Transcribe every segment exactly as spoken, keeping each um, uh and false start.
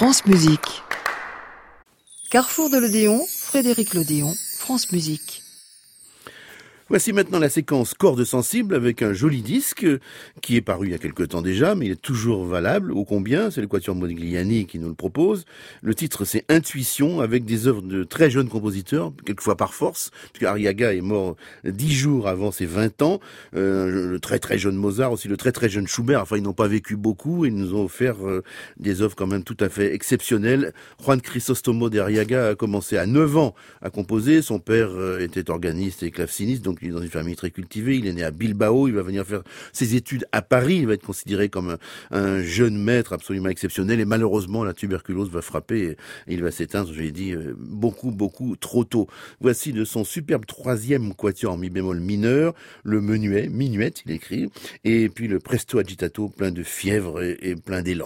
France Musique. Carrefour de l'Odéon, Frédéric Lodéon, France Musique. Voici maintenant la séquence Cordes sensibles avec un joli disque qui est paru il y a quelque temps déjà, mais il est toujours valable. Ô combien, c'est le Quatuor Modigliani qui nous le propose. Le titre, c'est Intuition, avec des œuvres de très jeunes compositeurs, quelquefois par force, puisque Arriaga est mort dix jours avant ses vingt ans. Euh, le très très jeune Mozart, aussi le très très jeune Schubert. Enfin, ils n'ont pas vécu beaucoup et ils nous ont offert euh, des œuvres quand même tout à fait exceptionnelles. Juan Crisóstomo de Arriaga a commencé à neuf ans à composer. Son père euh, était organiste et claveciniste, donc il est dans une famille très cultivée. Il est né à Bilbao. Il va venir faire ses études à Paris. Il va être considéré comme un, un jeune maître absolument exceptionnel. Et malheureusement, la tuberculose va frapper et, et il va s'éteindre, je l'ai dit, euh, beaucoup, beaucoup trop tôt. Voici de son superbe troisième quatuor en mi bémol mineur, le menuet, minuet, il écrit, et puis le presto agitato plein de fièvre et, et plein d'élan.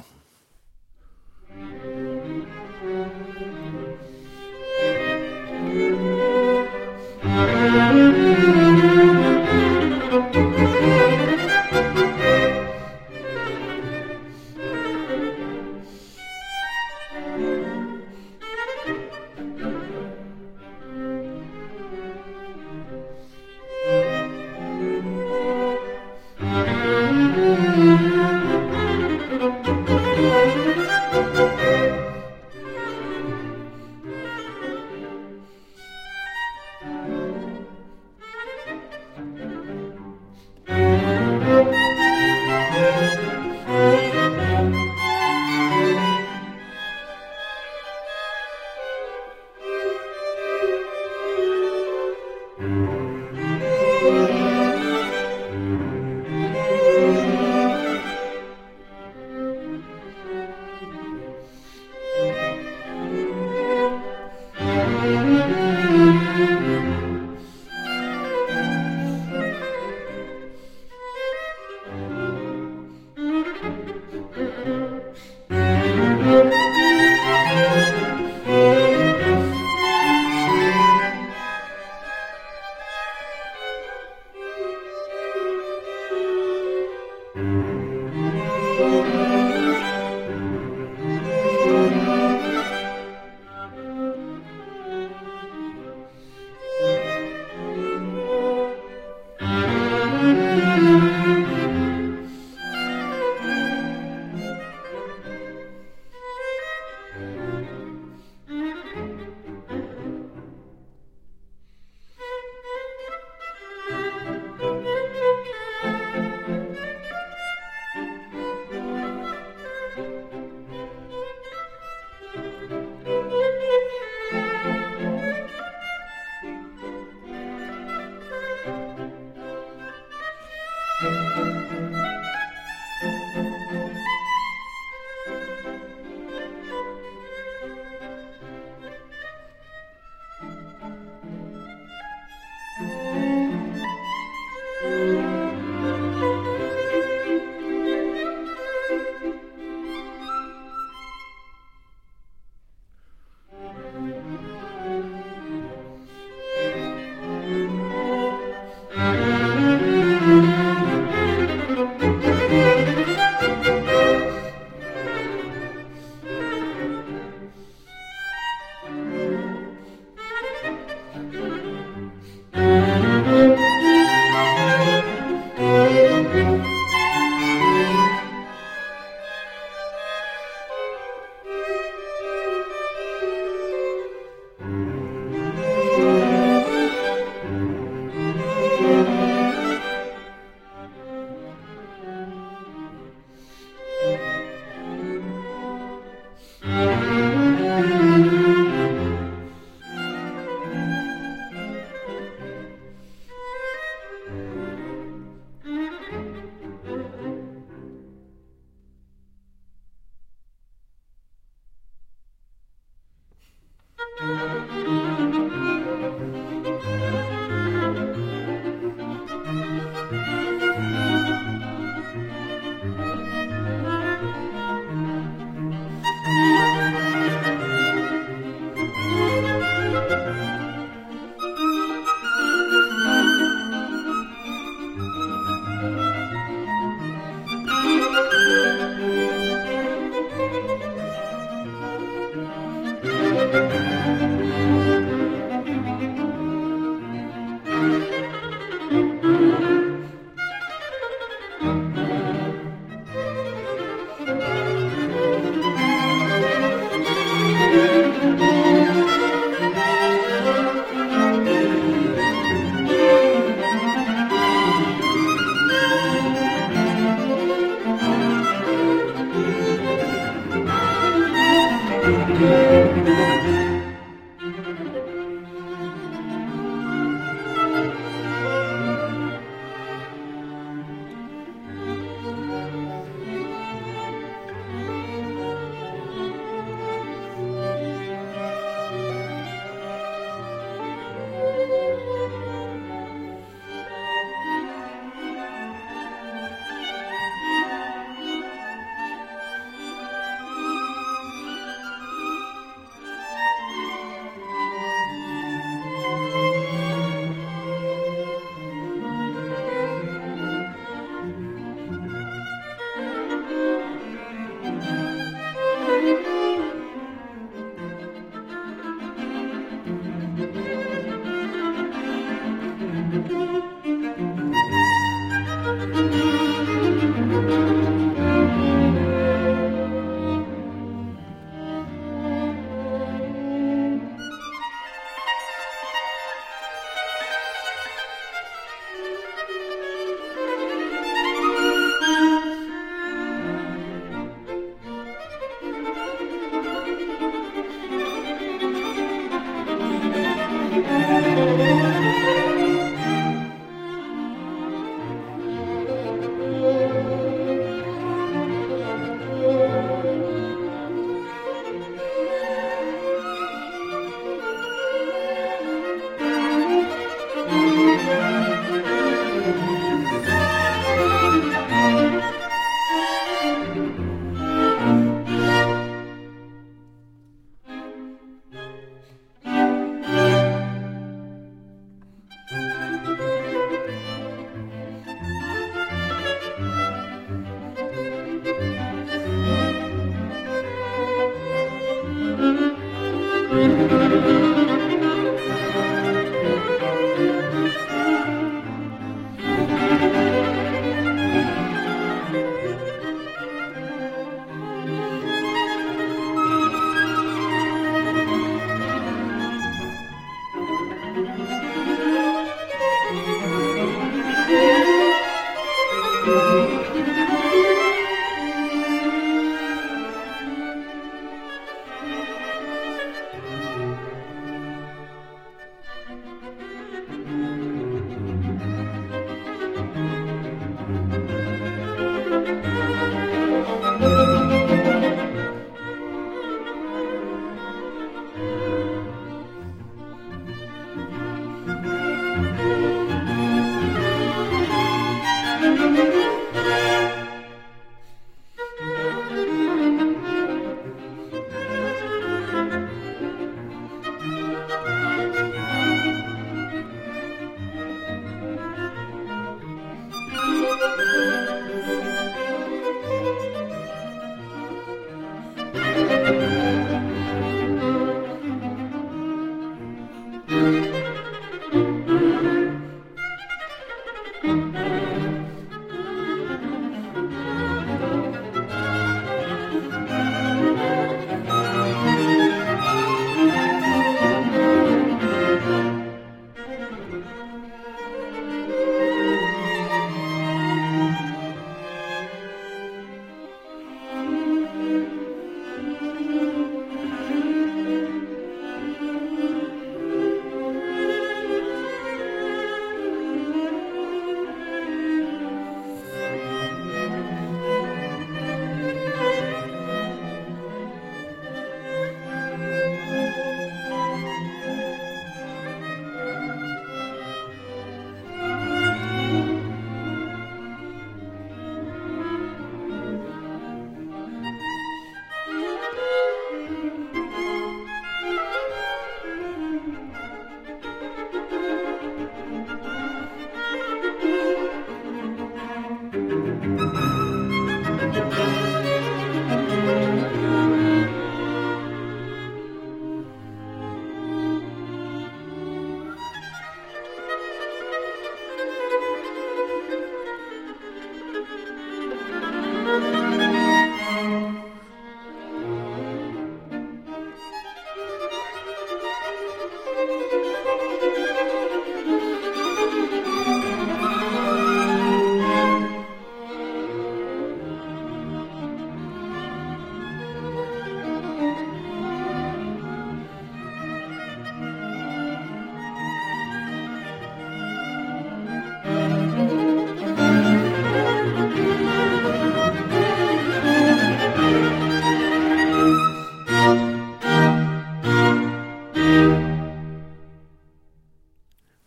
Thank you.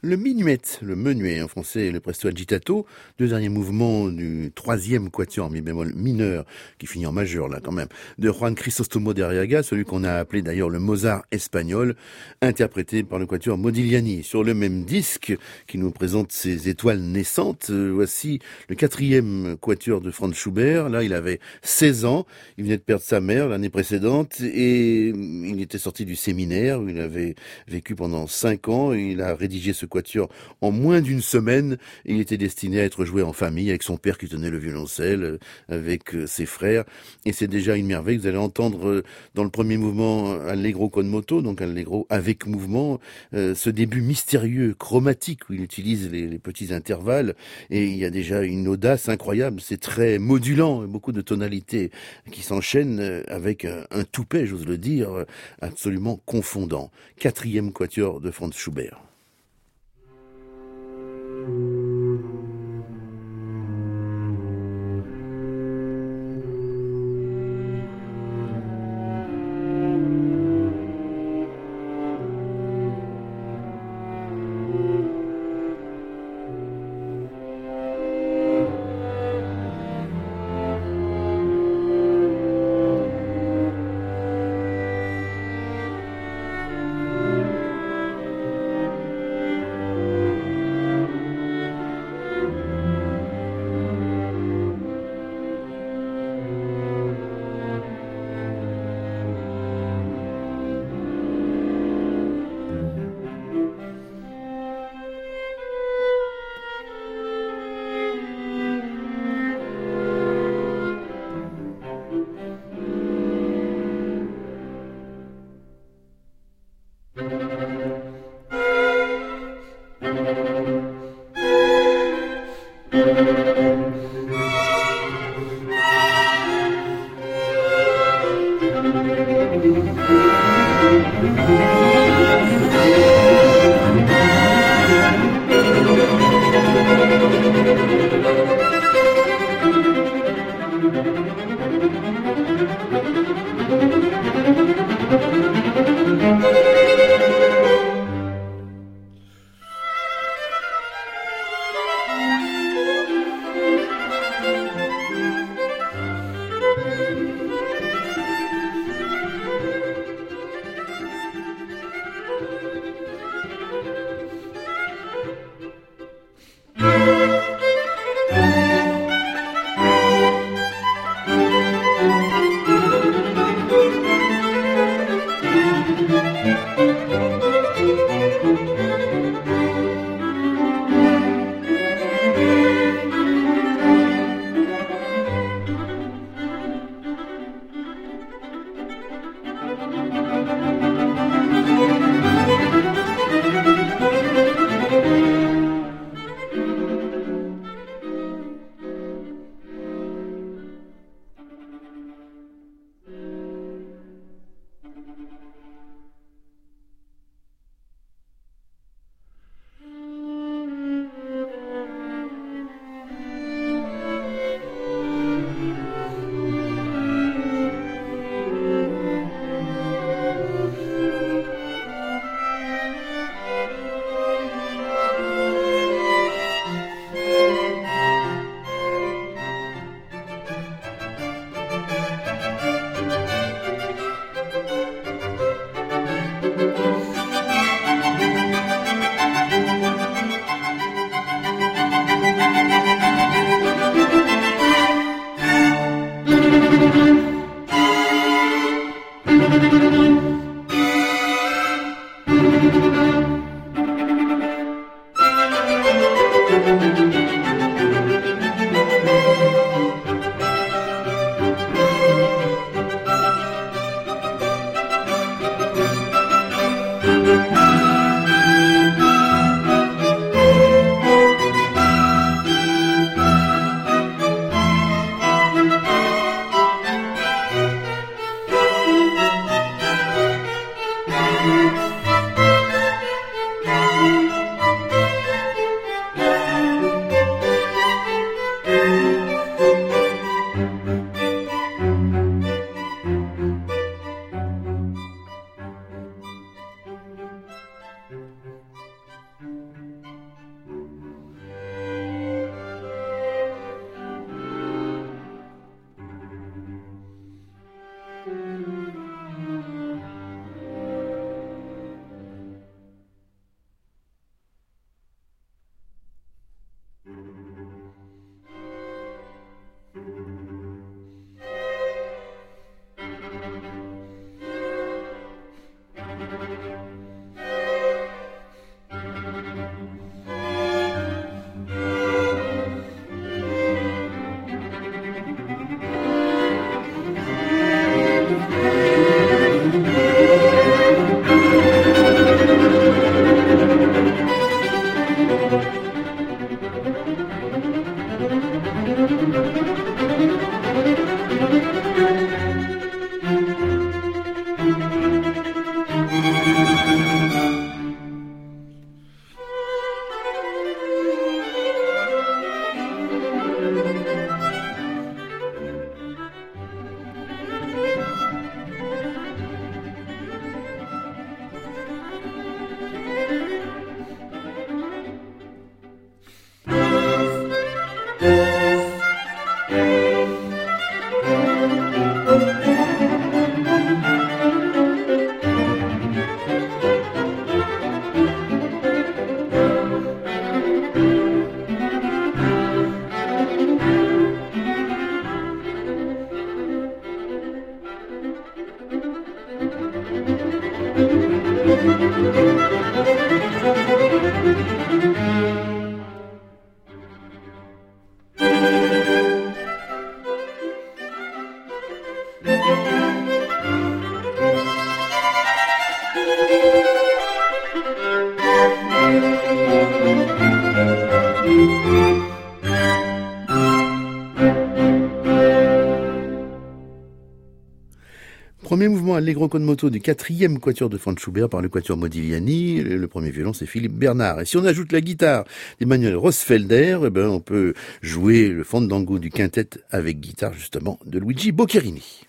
Le minuet, le menuet en français, et le presto agitato, deux derniers mouvements du troisième quatuor mi bémol mineur, qui finit en majeur là quand même, de Juan Crisóstomo de Arriaga, celui qu'on a appelé d'ailleurs le Mozart espagnol, interprété par le quatuor Modigliani. Sur le même disque, qui nous présente ses étoiles naissantes, euh, voici le quatrième quatuor de Franz Schubert. Là, il avait seize ans, il venait de perdre sa mère l'année précédente, et il était sorti du séminaire où il avait vécu pendant cinq ans, et il a rédigé ce quatuor en moins d'une semaine. Il était destiné à être joué en famille avec son père qui tenait le violoncelle, avec ses frères, et c'est déjà une merveille. Vous allez entendre dans le premier mouvement Allegro con moto, donc Allegro avec mouvement, euh, ce début mystérieux, chromatique, où il utilise les, les petits intervalles, et il y a déjà une audace incroyable. C'est très modulant, beaucoup de tonalités qui s'enchaînent avec un, un toupet, j'ose le dire, absolument confondant. Quatrième quatuor de Franz Schubert. Premier mouvement Allegro con moto du quatrième quatuor de Franz Schubert par le quatuor Modigliani. Le premier violon, c'est Philippe Bernard. Et si on ajoute la guitare d'Emmanuel Rosfelder, eh ben, on peut jouer le fandango du quintet avec guitare, justement, de Luigi Boccherini.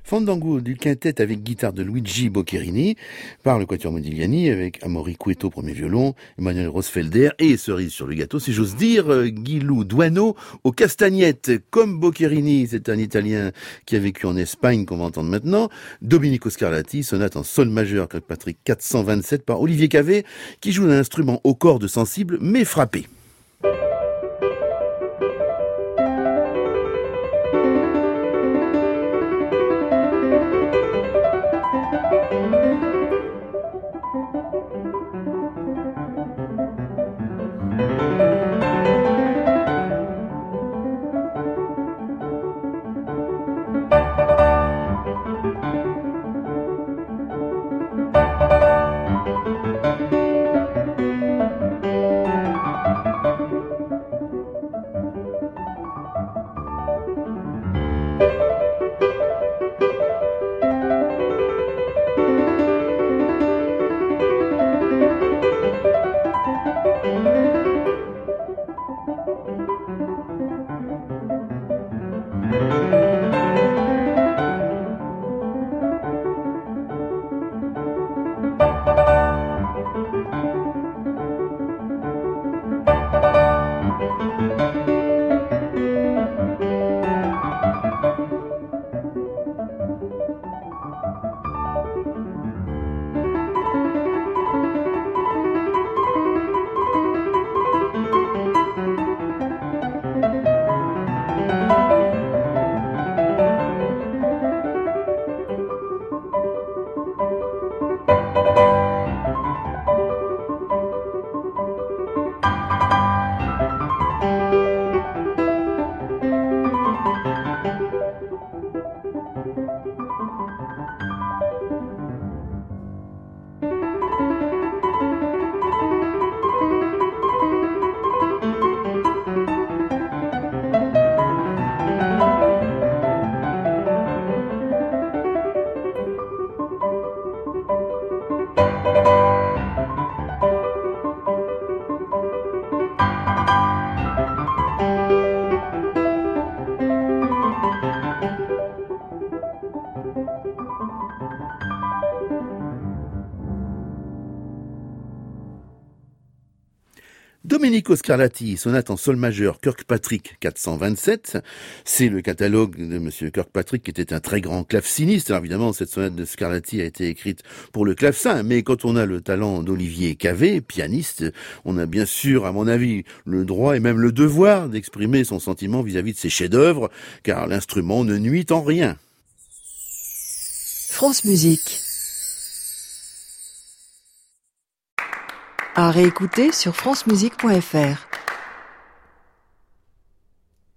Fandango du quintet avec guitare de Luigi Boccherini par le Quatuor Modigliani avec Amaury Cueto premier violon, Emmanuel Rosfelder et cerise sur le gâteau, si j'ose dire, Guilou Duano aux castagnettes. Comme Boccherini, c'est un Italien qui a vécu en Espagne qu'on va entendre maintenant. Domenico Scarlatti, sonate en sol majeur Kirkpatrick quatre cent vingt-sept par Olivier Cavé qui joue un instrument aux cordes sensibles mais frappé. Domenico Scarlatti, sonate en sol majeur Kirkpatrick quatre cent vingt-sept. C'est le catalogue de Monsieur Kirkpatrick qui était un très grand claveciniste. Alors évidemment, cette sonate de Scarlatti a été écrite pour le clavecin, mais quand on a le talent d'Olivier Cavé, pianiste, on a bien sûr, à mon avis, le droit et même le devoir d'exprimer son sentiment vis-à-vis de ses chefs-d'œuvre, car l'instrument ne nuit en rien. France Musique. À réécouter sur francemusique point fr.